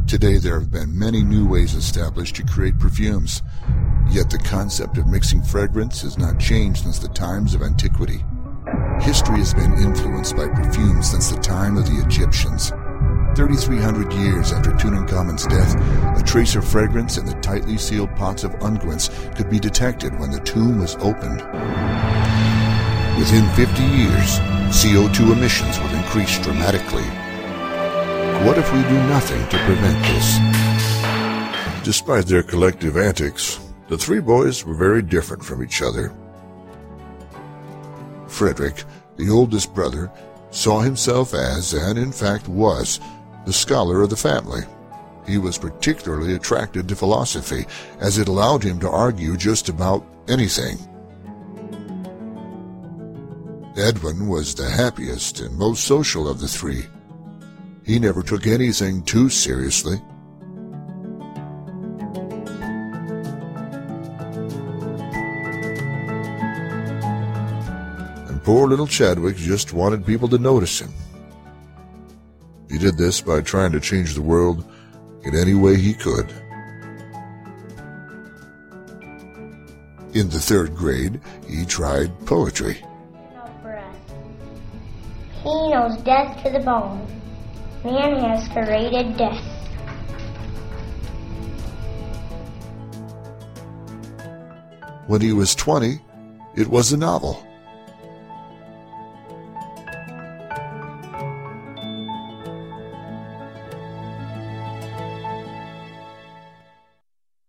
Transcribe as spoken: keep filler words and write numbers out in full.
Today there have been many new ways established to create perfumes, yet the concept of mixing fragrance has not changed since the times of antiquity. History has been influenced by perfume since the time of the Egyptians. thirty-three hundred years after Tutankhamun's death, a trace of fragrance in the tightly sealed pots of unguents could be detected when the tomb was opened. Within fifty years, C O two emissions will increase dramatically. What if we do nothing to prevent this? Despite their collective antics, the three boys were very different from each other. Frederick, the oldest brother, saw himself as, and in fact was, the scholar of the family. He was particularly attracted to philosophy, as it allowed him to argue just about anything. Edwin was the happiest and most social of the three. He never took anything too seriously. And poor little Chadwick just wanted people to notice him. He did this by trying to change the world in any way he could. In the third grade, he tried poetry. He knows death to the bone. Man has created death. When he was twenty, it was a novel.